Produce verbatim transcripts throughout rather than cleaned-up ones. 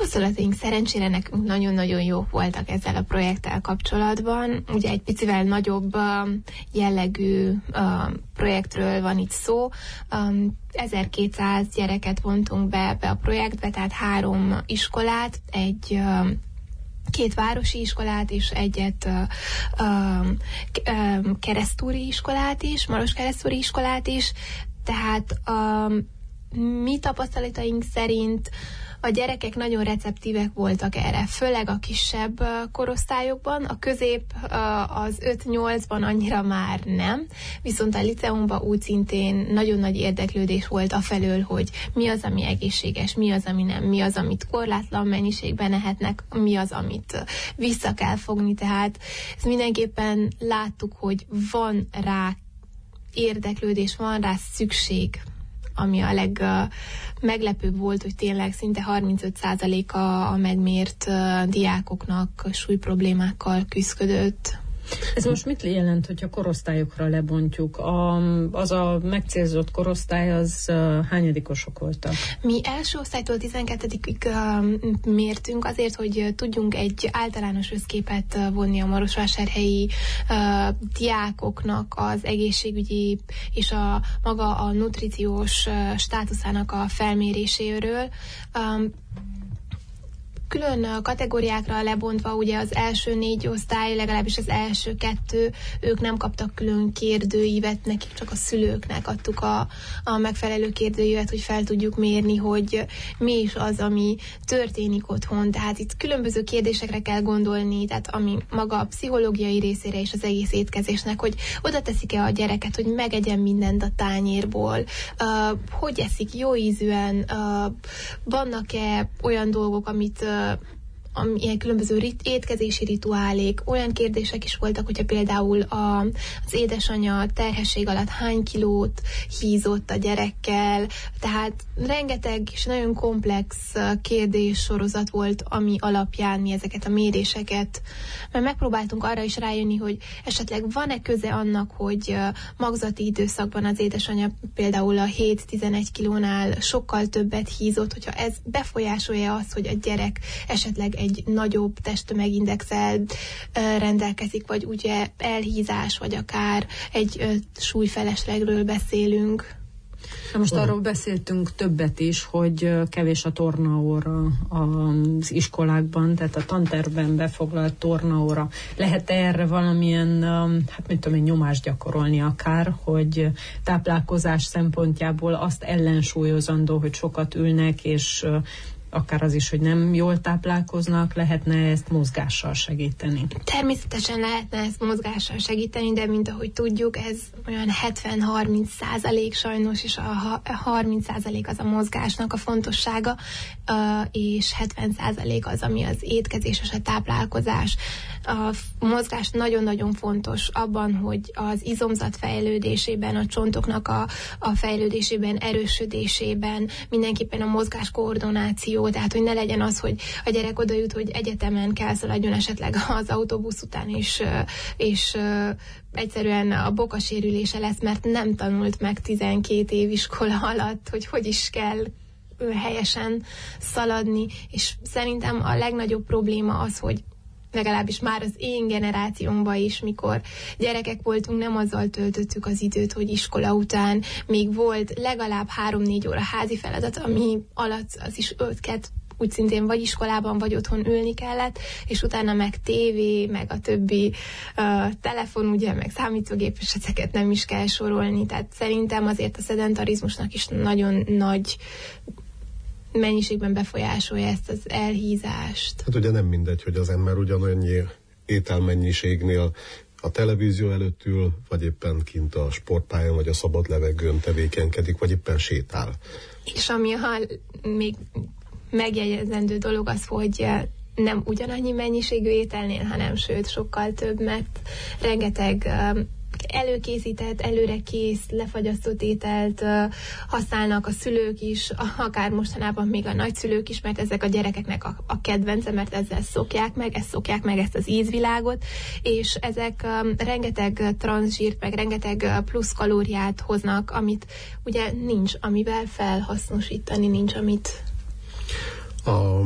tapasztalataink szerencsére nekünk nagyon-nagyon jók voltak ezzel a projekttel kapcsolatban. Ugye egy picivel nagyobb uh, jellegű uh, projektről van itt szó. Um, ezerkétszáz gyereket vontunk be, be a projektbe, tehát három iskolát, egy uh, két városi iskolát és egyet uh, uh, keresztúri iskolát is, maros keresztúri iskolát is. Tehát a mi tapasztalataink szerint a gyerekek nagyon receptívek voltak erre, főleg a kisebb korosztályokban, a közép az öt-nyolcban annyira már nem, viszont a liceumban úgy szintén nagyon nagy érdeklődés volt afelől, hogy mi az, ami egészséges, mi az, ami nem, mi az, amit korlátlan mennyiségben ehetnek, mi az, amit vissza kell fogni, tehát ezt mindenképpen láttuk, hogy van rá érdeklődés, van rá szükség, ami a legmeglepőbb volt, hogy tényleg szinte harmincöt százaléka a megmért uh, diákoknak súlyproblémákkal küzdött. Ez most mit jelent, hogyha korosztályokra lebontjuk? A, az a megcélzott korosztály, az uh, hányadikosok voltak? Mi első osztálytól tizenkettedikig uh, mértünk azért, hogy tudjunk egy általános összképet uh, vonni a marosvásárhelyi uh, diákoknak az egészségügyi és a maga a nutriciós uh, státuszának a felméréséről. Um, Külön kategóriákra lebontva, ugye az első négy osztály, legalábbis az első kettő, ők nem kaptak külön kérdőívet, nekik csak a szülőknek adtuk a, a megfelelő kérdőívet, hogy fel tudjuk mérni, hogy mi is az, ami történik otthon. Tehát itt különböző kérdésekre kell gondolni, tehát ami maga a pszichológiai részére és az egész étkezésnek, hogy oda teszik-e a gyereket, hogy megegyen mindent a tányérból, uh, hogy eszik jó ízűen, uh, vannak-e olyan dolgok, amit uh, ilyen különböző rit- étkezési rituálék, olyan kérdések is voltak, hogyha például a, az édesanyja terhesség alatt hány kilót hízott a gyerekkel, tehát rengeteg és nagyon komplex kérdéssorozat volt, ami alapján mi ezeket a méréseket, mert megpróbáltunk arra is rájönni, hogy esetleg van-e köze annak, hogy magzati időszakban az édesanyja például a hét-tizenegy kilónál sokkal többet hízott, hogyha ez befolyásolja azt, hogy a gyerek esetleg egy egy nagyobb testtömegindexel rendelkezik, vagy ugye elhízás, vagy akár egy súlyfeleslegről beszélünk. Na most arról beszéltünk többet is, hogy kevés a tornaóra az iskolákban, tehát a tantervben befoglalt tornaóra. Lehet erre valamilyen, hát mit tudom én, nyomást gyakorolni akár, hogy táplálkozás szempontjából azt ellensúlyozandó, hogy sokat ülnek, és akár az is, hogy nem jól táplálkoznak, lehetne ezt mozgással segíteni? Természetesen lehetne ezt mozgással segíteni, de mint ahogy tudjuk, ez olyan hetven-harminc százalék sajnos, és a harminc százalék az a mozgásnak a fontossága, és hetven százalék az, ami az étkezés és a táplálkozás. A mozgás nagyon-nagyon fontos abban, hogy az izomzat fejlődésében, a csontoknak a, a fejlődésében, erősödésében, mindenképpen a mozgás koordináció, tehát hogy ne legyen az, hogy a gyerek oda jut, hogy egyetemen kell szaladjon esetleg az autóbusz után, és, és egyszerűen a bokasérülése lesz, mert nem tanult meg tizenkét év iskola alatt, hogy hogy is kell helyesen szaladni, és szerintem a legnagyobb probléma az, hogy legalábbis már az én generációmban is, mikor gyerekek voltunk, nem azzal töltöttük az időt, hogy iskola után még volt legalább három-négy óra házi feladat, ami alatt az is ötket úgy szintén vagy iskolában, vagy otthon ülni kellett, és utána meg tévé, meg a többi uh, telefon, ugye, meg számítógép, és ezeket nem is kell sorolni. Tehát szerintem azért a szedentarizmusnak is nagyon nagy mennyiségben befolyásolja ezt az elhízást. Hát ugye nem mindegy, hogy az ember ugyanannyi ételmennyiségnél a televízió előtt ül, vagy éppen kint a sportpályán, vagy a szabad levegőn tevékenykedik, vagy éppen sétál. És ami ha még megjegyezendő dolog az, hogy nem ugyanannyi mennyiségű ételnél, hanem sőt sokkal több, mert rengeteg előkészített, előre kész, lefagyasztott ételt uh, használnak a szülők is, akár mostanában még a nagyszülők is, mert ezek a gyerekeknek a, a kedvence, mert ezzel szokják meg, ezt szokják meg, ezt az ízvilágot, és ezek um, rengeteg transzsírt, meg rengeteg plusz kalóriát hoznak, amit ugye nincs, amivel felhasznosítani, nincs, amit... A,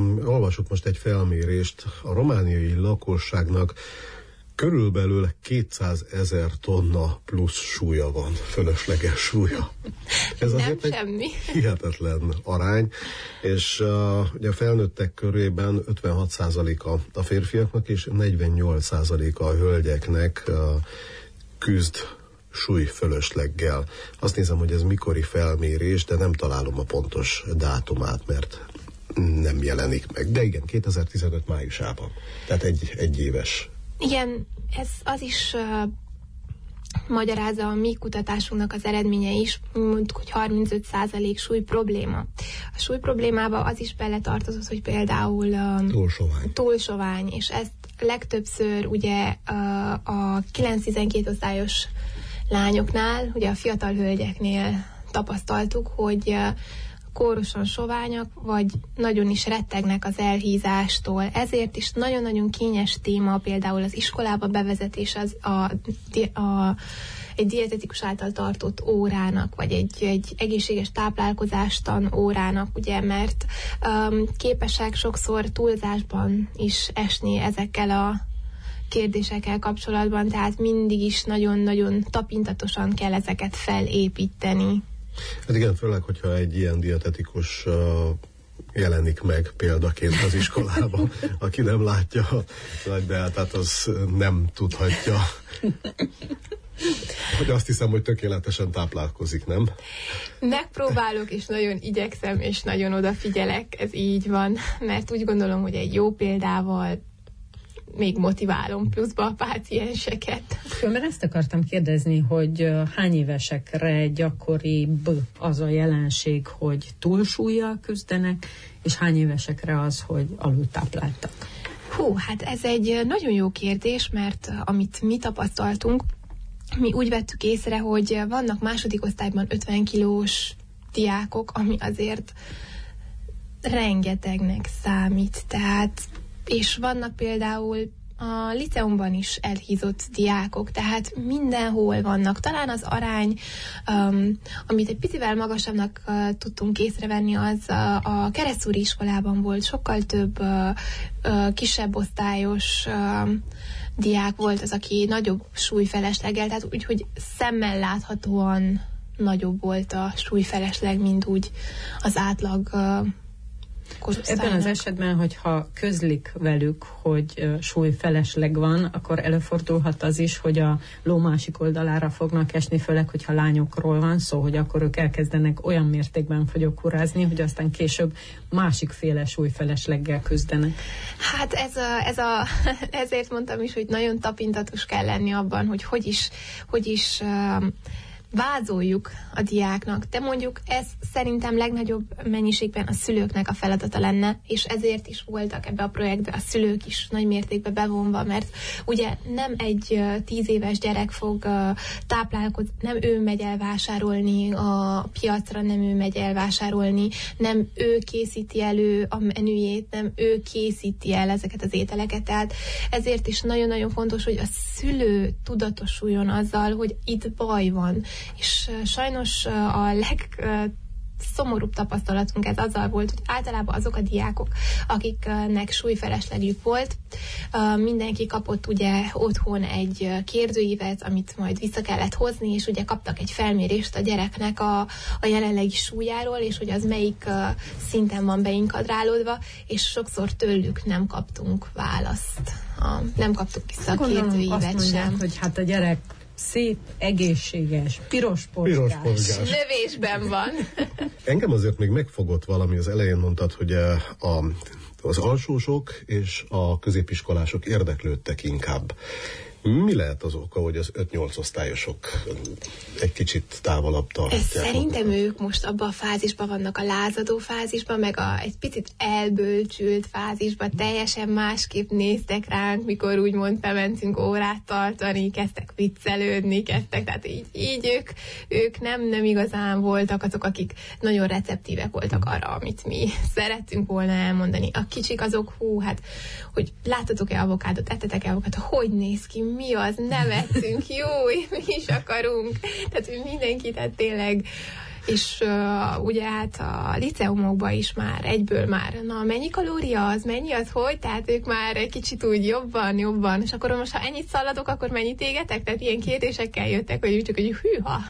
olvasok most egy felmérést. A romániai lakosságnak körülbelül kétszázezer tonna plusz súlya van, fölösleges súlya. Ez azért nem semmi. Egy hihetetlen arány, és uh, ugye a felnőttek körében ötvenhat százaléka a férfiaknak, és negyvennyolc százaléka a hölgyeknek uh, küzd súly fölösleggel. Azt nézem, hogy ez mikori felmérés, de nem találom a pontos dátumát, mert nem jelenik meg. De igen, kétezer-tizenöt májusában. Tehát egy, egy éves. Igen, ez az is uh, magyarázza a mi kutatásunknak az eredménye is, mondjuk, hogy harmincöt százalék súly probléma. A súly problémába az is beletartozott, hogy például uh, túlsovány. túlsovány, és ezt legtöbbször ugye uh, a kilenc-tizenkét osztályos lányoknál, ugye a fiatal hölgyeknél tapasztaltuk, hogy uh, kórosan soványak, vagy nagyon is rettegnek az elhízástól. Ezért is nagyon-nagyon kényes téma például az iskolába bevezetés az a, a, egy dietetikus által tartott órának, vagy egy, egy egészséges táplálkozástan órának, ugye, mert um, képesek sokszor túlzásban is esni ezekkel a kérdésekkel kapcsolatban, tehát mindig is nagyon-nagyon tapintatosan kell ezeket felépíteni. Hát igen, főleg, hogyha egy ilyen dietetikus uh, jelenik meg példaként az iskolában, aki nem látja a nagy beáltát, az nem tudhatja, hogy azt hiszem, hogy tökéletesen táplálkozik, nem? Megpróbálok, és nagyon igyekszem, és nagyon odafigyelek, ez így van, mert úgy gondolom, hogy egy jó példával még motiválom pluszba a pácienseket. Mert ezt akartam kérdezni, hogy hány évesekre gyakoribb az a jelenség, hogy túlsúllyal küzdenek, és hány évesekre az, hogy alultápláltak? Hú, hát ez egy nagyon jó kérdés, mert amit mi tapasztaltunk, mi úgy vettük észre, hogy vannak második osztályban ötven kilós diákok, ami azért rengetegnek számít, tehát és vannak például a liceumban is elhízott diákok, tehát mindenhol vannak. Talán az arány, um, amit egy picivel magasabbnak uh, tudtunk észrevenni, az uh, a keresztúri iskolában volt. Sokkal több uh, uh, kisebb osztályos uh, diák volt az, aki nagyobb súlyfelesleggel, tehát úgyhogy szemmel láthatóan nagyobb volt a súlyfelesleg, mint úgy az átlag uh, korosztálynak. Ebben az esetben, hogyha közlik velük, hogy súlyfelesleg van, akkor előfordulhat az is, hogy a ló másik oldalára fognak esni, főleg, hogyha lányokról van szó, hogy akkor ők elkezdenek olyan mértékben fogyókúrázni, hogy aztán később másikféle súlyfelesleggel küzdenek. Hát ez a, ez a, ezért mondtam is, hogy nagyon tapintatos kell lenni abban, hogy hogy is, hogy is um, vázoljuk a diáknak, de mondjuk ez szerintem legnagyobb mennyiségben a szülőknek a feladata lenne, és ezért is voltak ebbe a projektbe a szülők is nagy mértékben bevonva, mert ugye nem egy uh, tíz éves gyerek fog uh, táplálkozni, nem ő megy el vásárolni a piacra, nem ő megy el vásárolni, nem ő készíti elő a menüjét, nem ő készíti el ezeket az ételeket, tehát ezért is nagyon-nagyon fontos, hogy a szülő tudatosuljon azzal, hogy itt baj van. És uh, sajnos uh, a legszomorúbb tapasztalatunk ez azzal volt, hogy általában azok a diákok, akiknek súlyfeleslegük volt, uh, mindenki kapott ugye otthon egy uh, kérdőívet, amit majd vissza kellett hozni, és ugye kaptak egy felmérést a gyereknek a, a jelenlegi súlyáról, és hogy az melyik uh, szinten van beinkadrálódva, és sokszor tőlük nem kaptunk választ. A, nem kaptuk vissza a kérdőívet sem. Hogy hát a gyerek szép, egészséges, piros polgás. Növésben van. Engem azért még megfogott valami, az elején mondtad, hogy a, az alsósok és a középiskolások érdeklődtek inkább. Mi lehet az oka, hogy az öt-nyolc osztályosok egy kicsit távolabb tartják? Szerintem ők most abban a fázisban vannak, a lázadó fázisban, meg a, egy picit elbölcsült fázisban, teljesen másképp néztek ránk, mikor úgymond bementünk órát tartani, kezdtek viccelődni, kezdtek, tehát így, így ők, ők nem, nem igazán voltak azok, akik nagyon receptívek voltak arra, amit mi szerettünk volna elmondani. A kicsik azok, hú, hát, hogy láttatok-e avokádot, ettetek-e avokádot, hogy néz ki, mi az, nevettünk, jó, mi is akarunk. Tehát mindenki, tehát tényleg és uh, ugye hát a liceumokban is már egyből már, na mennyi kalória az, mennyi az, hogy, tehát ők már egy kicsit úgy jobban, jobban, és akkor most ha ennyit szaladok, akkor mennyit égetek? Tehát ilyen kérdésekkel jöttek, hogy csak hogy hűha.